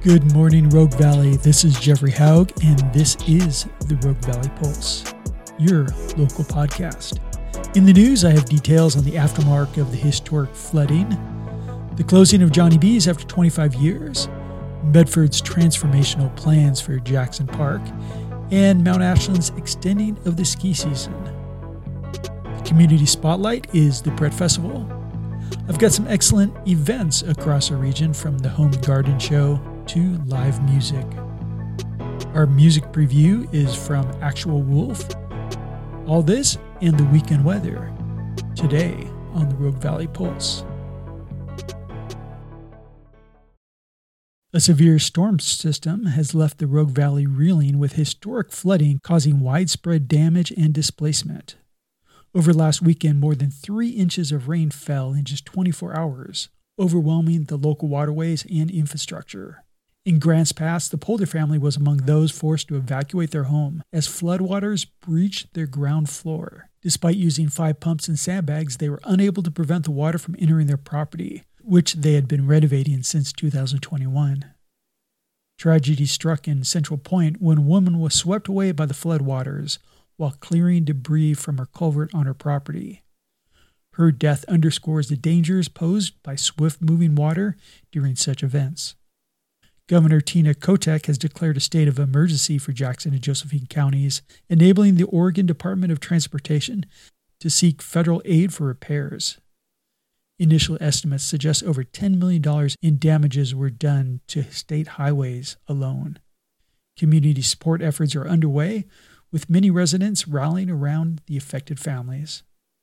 Good morning, Rogue Valley. This is Jeffrey Haug, and this is the Rogue Valley Pulse, your local podcast. In the news, I have details on the aftermath of the historic flooding, the closing of Johnny B's after 25 years, Medford's transformational plans for Jackson Park, and Mount Ashland's extending of the ski season. The community spotlight is the Bread Festival. I've got some excellent events across our region, from the Home Garden Show to live music. Our music preview is from Actual Wolf. All this and the weekend weather today on the Rogue Valley Pulse. A severe storm system has left the Rogue Valley reeling, with historic flooding causing widespread damage and displacement. Over last weekend, more than 3 inches of rain fell in just 24 hours, overwhelming the local waterways and infrastructure. In Grants Pass, the Polder family was among those forced to evacuate their home as floodwaters breached their ground floor. Despite using 5 pumps and sandbags, they were unable to prevent the water from entering their property, which they had been renovating since 2021. Tragedy struck in Central Point when a woman was swept away by the floodwaters while clearing debris from her culvert on her property. Her death underscores the dangers posed by swift-moving water during such events. Governor Tina Kotek has declared a state of emergency for Jackson and Josephine counties, enabling the Oregon Department of Transportation to seek federal aid for repairs. Initial estimates suggest over $10 million in damages were done to state highways alone. Community support efforts are underway, with many residents rallying around the affected families.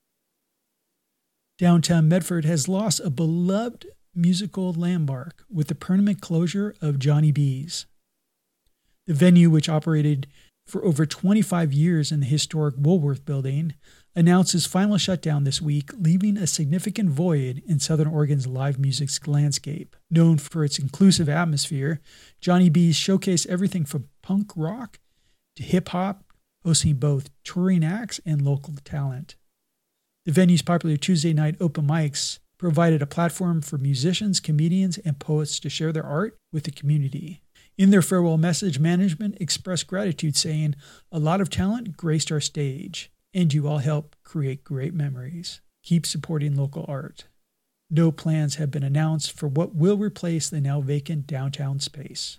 Downtown Medford has lost a beloved musical landmark with the permanent closure of Johnny B's. The venue, which operated for over 25 years in the historic Woolworth building, announced its final shutdown this week, leaving a significant void in Southern Oregon's live music landscape. Known for its inclusive atmosphere, Johnny B's showcased everything from punk rock to hip-hop, hosting both touring acts and local talent. The venue's popular Tuesday night open mics provided a platform for musicians, comedians, and poets to share their art with the community. In their farewell message, management expressed gratitude, saying, "A lot of talent graced our stage, and you all help create great memories. Keep supporting local art." No plans have been announced for what will replace the now vacant downtown space.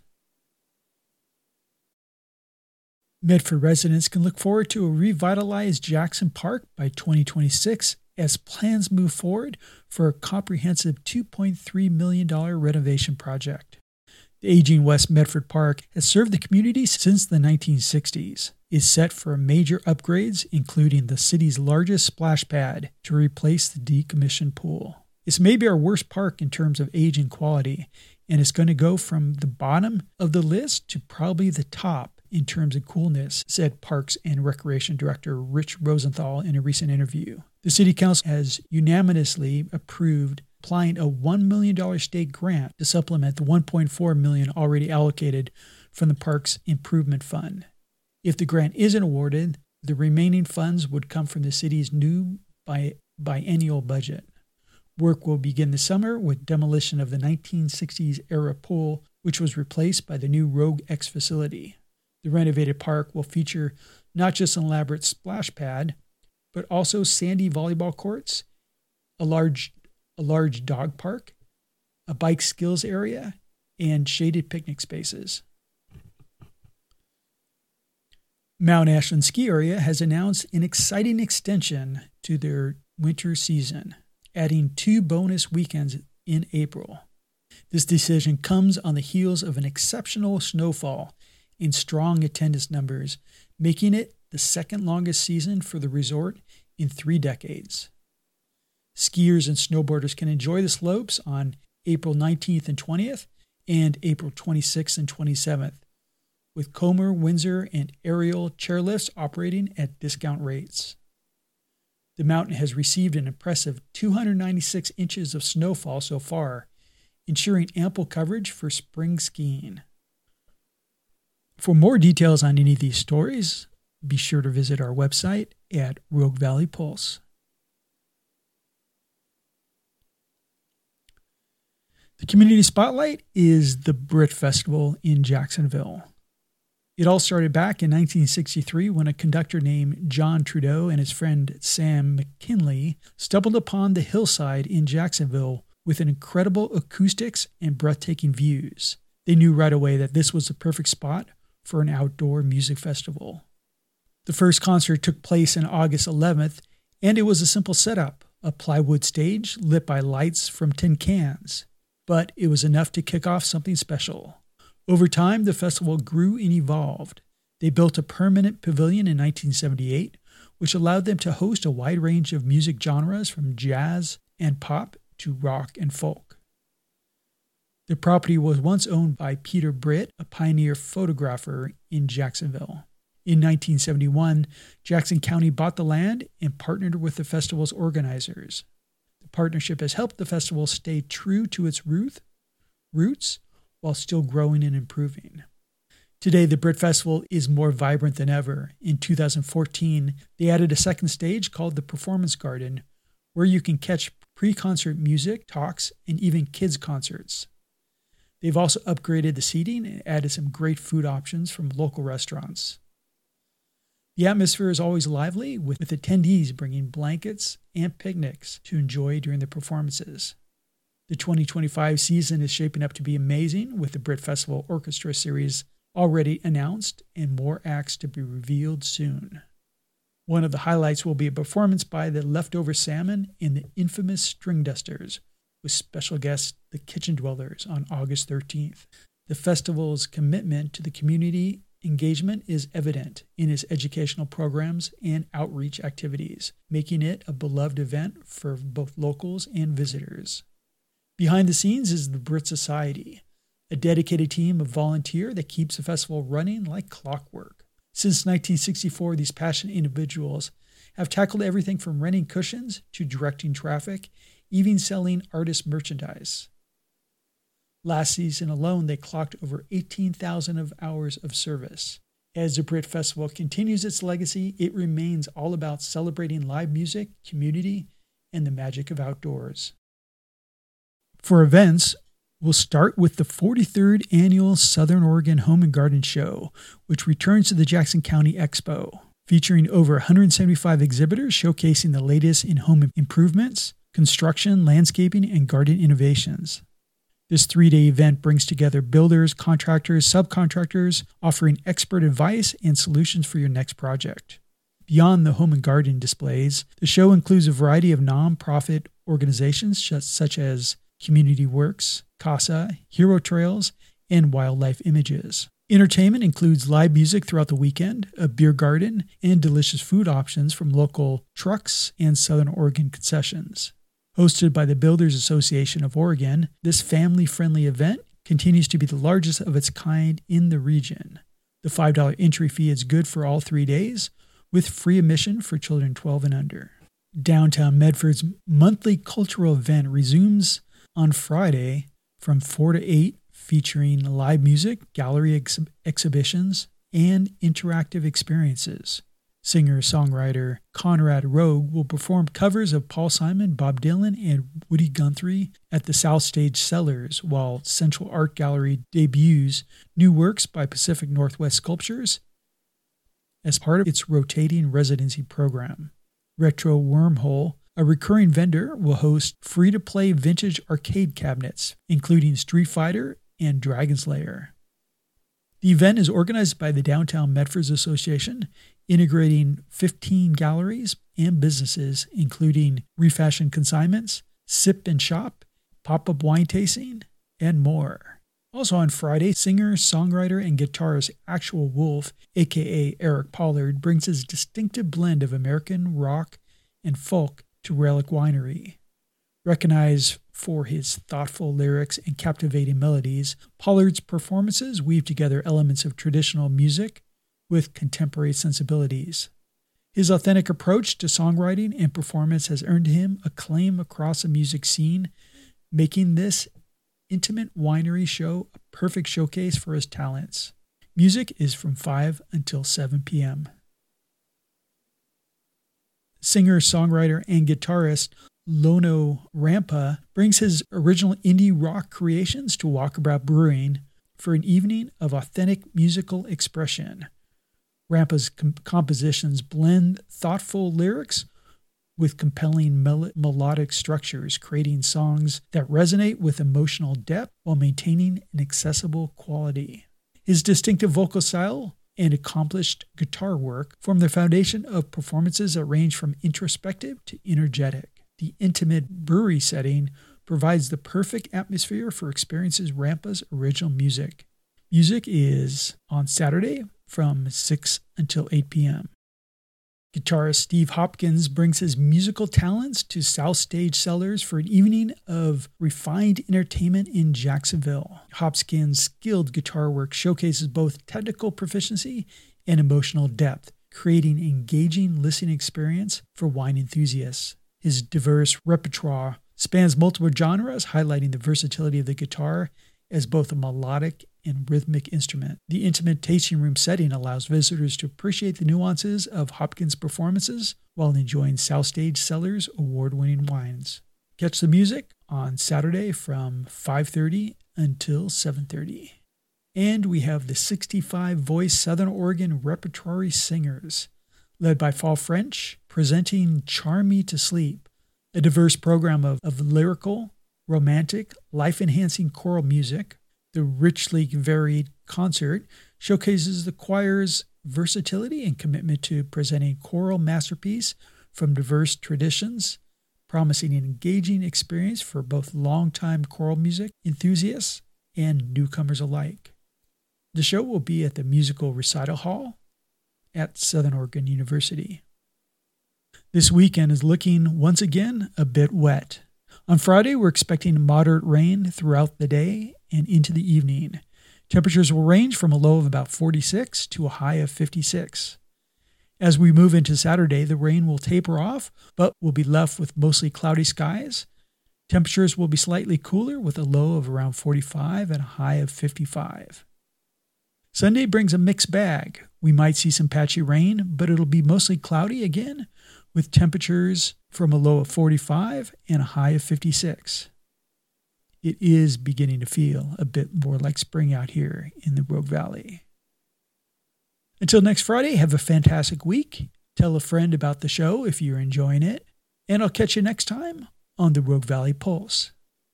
Medford residents can look forward to a revitalized Jackson Park by 2026 as plans move forward for a comprehensive $2.3 million renovation project. The aging West Medford Park has served the community since the 1960s. It's set for major upgrades, including the city's largest splash pad to replace the decommissioned pool. It's maybe our worst park in terms of age and quality, and it's going to go from the bottom of the list to probably the top in terms of coolness, said Parks and Recreation Director Rich Rosenthal in a recent interview. The City Council has unanimously approved applying a $1 million state grant to supplement the $1.4 million already allocated from the Parks Improvement Fund. If the grant isn't awarded, the remaining funds would come from the city's new biennial budget. Work will begin this summer with demolition of the 1960s-era pool, which was replaced by the new Rogue X facility. The renovated park will feature not just an elaborate splash pad, but also sandy volleyball courts, a large dog park, a bike skills area, and shaded picnic spaces. Mount Ashland Ski Area has announced an exciting extension to their winter season, adding 2 bonus weekends in April. This decision comes on the heels of an exceptional snowfall and strong attendance numbers, making it the second longest season for the resort in 3 decades. Skiers and snowboarders can enjoy the slopes on April 19th and 20th and April 26th and 27th, with Comer, Windsor, and aerial chairlifts operating at discount rates. The mountain has received an impressive 296 inches of snowfall so far, ensuring ample coverage for spring skiing. For more details on any of these stories, be sure to visit our website at Rogue Valley Pulse. The community spotlight is the Brit Festival in Jacksonville. It all started back in 1963 when a conductor named John Trudeau and his friend Sam McKinley stumbled upon the hillside in Jacksonville with incredible acoustics and breathtaking views. They knew right away that this was the perfect spot for an outdoor music festival. The first concert took place on August 11th, and it was a simple setup, a plywood stage lit by lights from tin cans. But it was enough to kick off something special. Over time, the festival grew and evolved. They built a permanent pavilion in 1978, which allowed them to host a wide range of music genres from jazz and pop to rock and folk. The property was once owned by Peter Britt, a pioneer photographer in Jacksonville. In 1971, Jackson County bought the land and partnered with the festival's organizers. The partnership has helped the festival stay true to its roots while still growing and improving. Today, the Brit Festival is more vibrant than ever. In 2014, they added a second stage called the Performance Garden, where you can catch pre-concert music, talks, and even kids' concerts. They've also upgraded the seating and added some great food options from local restaurants. The atmosphere is always lively, with attendees bringing blankets and picnics to enjoy during the performances. The 2025 season is shaping up to be amazing, with the Brit Festival Orchestra Series already announced and more acts to be revealed soon. One of the highlights will be a performance by the Leftover Salmon and the infamous String Dusters, with special guest the Kitchen Dwellers on August 13th. The festival's commitment to the community engagement is evident in its educational programs and outreach activities, making it a beloved event for both locals and visitors. Behind the scenes is the Brit Society, a dedicated team of volunteers that keeps the festival running like clockwork. Since 1964, these passionate individuals have tackled everything from renting cushions to directing traffic, even selling artist merchandise. Last season alone, they clocked over 18,000 hours of service. As the Brit Festival continues its legacy, it remains all about celebrating live music, community, and the magic of outdoors. For events, we'll start with the 43rd Annual Southern Oregon Home and Garden Show, which returns to the Jackson County Expo, featuring over 175 exhibitors showcasing the latest in home improvements, construction, landscaping, and garden innovations. This 3-day event brings together builders, contractors, subcontractors, offering expert advice and solutions for your next project. Beyond the home and garden displays, the show includes a variety of nonprofit organizations such as Community Works, CASA, Hero Trails, and Wildlife Images. Entertainment includes live music throughout the weekend, a beer garden, and delicious food options from local trucks and Southern Oregon concessions. Hosted by the Builders Association of Oregon, this family-friendly event continues to be the largest of its kind in the region. The $5 entry fee is good for all 3 days, with free admission for children 12 and under. Downtown Medford's monthly cultural event resumes on Friday from 4 to 8, featuring live music, gallery exhibitions, and interactive experiences. Singer-songwriter Conrad Rogue will perform covers of Paul Simon, Bob Dylan, and Woody Guthrie at the South Stage Cellars, while Central Art Gallery debuts new works by Pacific Northwest Sculptures as part of its rotating residency program. Retro Wormhole, a recurring vendor, will host free-to-play vintage arcade cabinets, including Street Fighter and Dragon's Lair. The event is organized by the Downtown Medford Association, integrating 15 galleries and businesses, including refashion consignments, sip and shop, pop-up wine tasting, and more. Also on Friday, singer, songwriter, and guitarist Actual Wolf, aka Eric Pollard, brings his distinctive blend of American rock and folk to Relic Winery. Recognized for his thoughtful lyrics and captivating melodies, Pollard's performances weave together elements of traditional music with contemporary sensibilities. His authentic approach to songwriting and performance has earned him acclaim across the music scene, making this intimate winery show a perfect showcase for his talents. Music is from 5 until 7 p.m. Singer, songwriter, and guitarist Lono Rampa brings his original indie rock creations to Walkabout Brewing for an evening of authentic musical expression. Rampa's compositions blend thoughtful lyrics with compelling melodic structures, creating songs that resonate with emotional depth while maintaining an accessible quality. His distinctive vocal style and accomplished guitar work form the foundation of performances that range from introspective to energetic. The intimate brewery setting provides the perfect atmosphere for experiences Rampa's original music. Music is on Saturday from 6 until 8 p.m. Guitarist Steve Hopkins brings his musical talents to South Stage Cellars for an evening of refined entertainment in Jacksonville. Hopkins' skilled guitar work showcases both technical proficiency and emotional depth, creating an engaging listening experience for wine enthusiasts. His diverse repertoire spans multiple genres, highlighting the versatility of the guitar as both a melodic and rhythmic instrument. The intimate tasting room setting allows visitors to appreciate the nuances of Hopkins' performances while enjoying South Stage Cellars' award-winning wines. Catch the music on Saturday from 5:30 until 7:30. And we have the 65-voice Southern Oregon Repertory Singers, led by Fall French, presenting Charm Me to Sleep, a diverse program of lyrical, romantic, life-enhancing choral music. The richly varied concert showcases the choir's versatility and commitment to presenting choral masterpiece from diverse traditions, promising an engaging experience for both longtime choral music enthusiasts and newcomers alike. The show will be at the Musical Recital Hall at Southern Oregon University. This weekend is looking once again a bit wet. On Friday, we're expecting moderate rain throughout the day and into the evening. Temperatures will range from a low of about 46 to a high of 56. As we move into Saturday, the rain will taper off, but we'll be left with mostly cloudy skies. Temperatures will be slightly cooler with a low of around 45 and a high of 55. Sunday brings a mixed bag. We might see some patchy rain, but it'll be mostly cloudy again, with temperatures from a low of 45 and a high of 56. It is beginning to feel a bit more like spring out here in the Rogue Valley. Until next Friday, have a fantastic week. Tell a friend about the show if you're enjoying it, and I'll catch you next time on the Rogue Valley Pulse.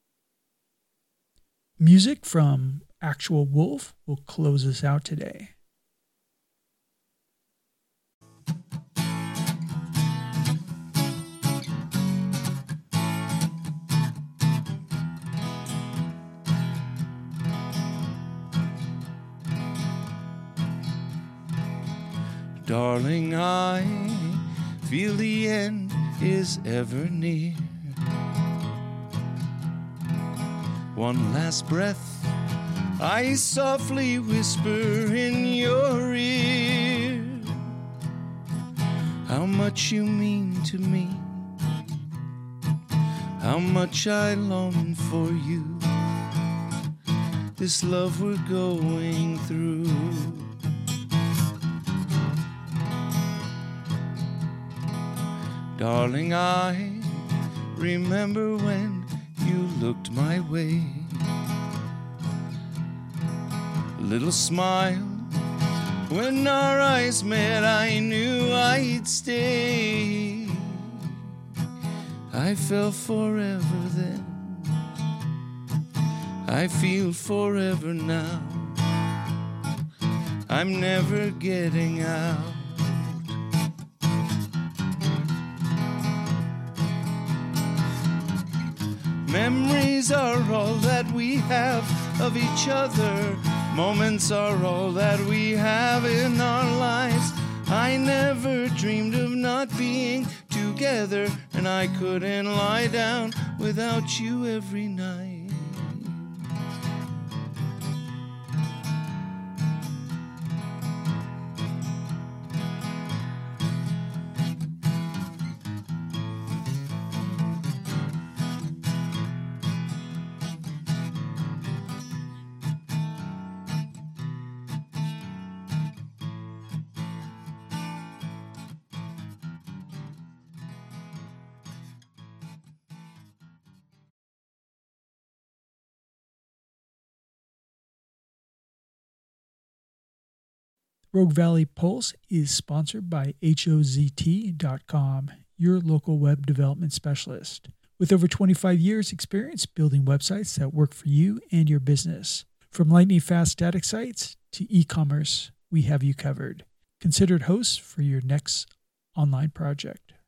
Music from Actual Wolf will close us out today. Darling, I feel the end is ever near. One last breath I softly whisper in your ear. How much you mean to me, how much I long for you, this love we're going through. Darling, I remember when you looked my way. A little smile when our eyes met, I knew I'd stay. I fell forever then, I feel forever now. I'm never getting out. Memories are all that we have of each other. Moments are all that we have in our lives. I never dreamed of not being together, and I couldn't lie down without you every night. Rogue Valley Pulse is sponsored by HOZT.com, your local web development specialist. With over 25 years experience building websites that work for you and your business. From lightning-fast static sites to e-commerce, we have you covered. Considered hosts for your next online project.